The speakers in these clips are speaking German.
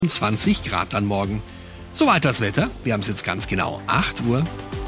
20 Grad dann morgen. Soweit das Wetter. Wir haben es jetzt ganz genau 8 Uhr.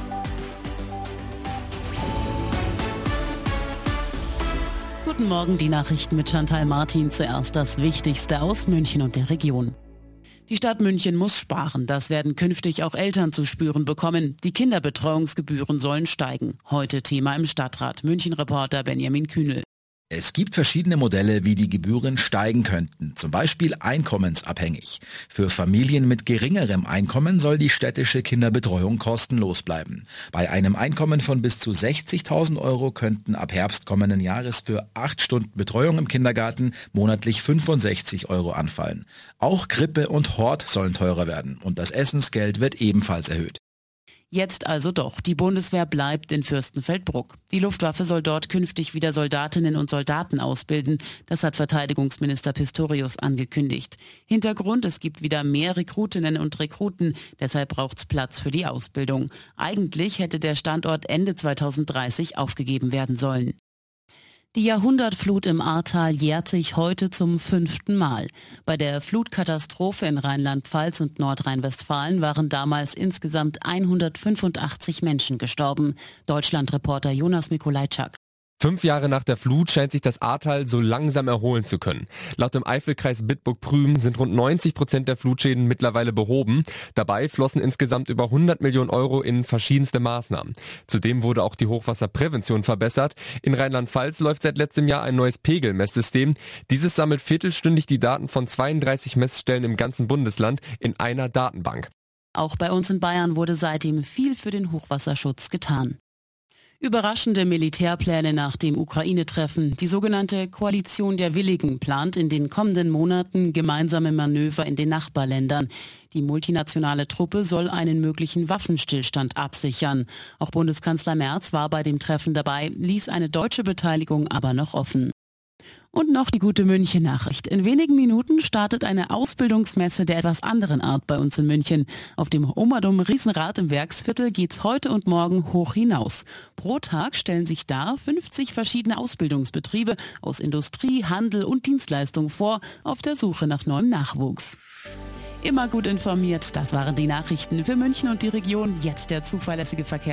Guten Morgen, die Nachrichten mit Chantal Martin. Zuerst das Wichtigste aus München und der Region. Die Stadt München muss sparen. Das werden künftig auch Eltern zu spüren bekommen. Die Kinderbetreuungsgebühren sollen steigen. Heute Thema im Stadtrat. München-Reporter Benjamin Kühnel. Es gibt verschiedene Modelle, wie die Gebühren steigen könnten, zum Beispiel einkommensabhängig. Für Familien mit geringerem Einkommen soll die städtische Kinderbetreuung kostenlos bleiben. Bei einem Einkommen von bis zu 60.000 Euro könnten ab Herbst kommenden Jahres für 8 Stunden Betreuung im Kindergarten monatlich 65 Euro anfallen. Auch Krippe und Hort sollen teurer werden und das Essensgeld wird ebenfalls erhöht. Jetzt also doch. Die Bundeswehr bleibt in Fürstenfeldbruck. Die Luftwaffe soll dort künftig wieder Soldatinnen und Soldaten ausbilden. Das hat Verteidigungsminister Pistorius angekündigt. Hintergrund, es gibt wieder mehr Rekrutinnen und Rekruten. Deshalb braucht's Platz für die Ausbildung. Eigentlich hätte der Standort Ende 2030 aufgegeben werden sollen. Die Jahrhundertflut im Ahrtal jährt sich heute zum 5. Mal. Bei der Flutkatastrophe in Rheinland-Pfalz und Nordrhein-Westfalen waren damals insgesamt 185 Menschen gestorben. Deutschlandreporter Jonas Mikolajczak. 5 Jahre nach der Flut scheint sich das Ahrtal so langsam erholen zu können. Laut dem Eifelkreis Bitburg-Prüm sind rund 90% der Flutschäden mittlerweile behoben. Dabei flossen insgesamt über 100 Millionen Euro in verschiedenste Maßnahmen. Zudem wurde auch die Hochwasserprävention verbessert. In Rheinland-Pfalz läuft seit letztem Jahr ein neues Pegelmesssystem. Dieses sammelt viertelstündig die Daten von 32 Messstellen im ganzen Bundesland in einer Datenbank. Auch bei uns in Bayern wurde seitdem viel für den Hochwasserschutz getan. Überraschende Militärpläne nach dem Ukraine-Treffen. Die sogenannte Koalition der Willigen plant in den kommenden Monaten gemeinsame Manöver in den Nachbarländern. Die multinationale Truppe soll einen möglichen Waffenstillstand absichern. Auch Bundeskanzler Merz war bei dem Treffen dabei, ließ eine deutsche Beteiligung aber noch offen. Und noch die gute München-Nachricht. In wenigen Minuten startet eine Ausbildungsmesse der etwas anderen Art bei uns in München. Auf dem Omadum Riesenrad im Werksviertel geht's heute und morgen hoch hinaus. Pro Tag stellen sich da 50 verschiedene Ausbildungsbetriebe aus Industrie, Handel und Dienstleistung vor, auf der Suche nach neuem Nachwuchs. Immer gut informiert, das waren die Nachrichten für München und die Region. Jetzt der zuverlässige Verkehr.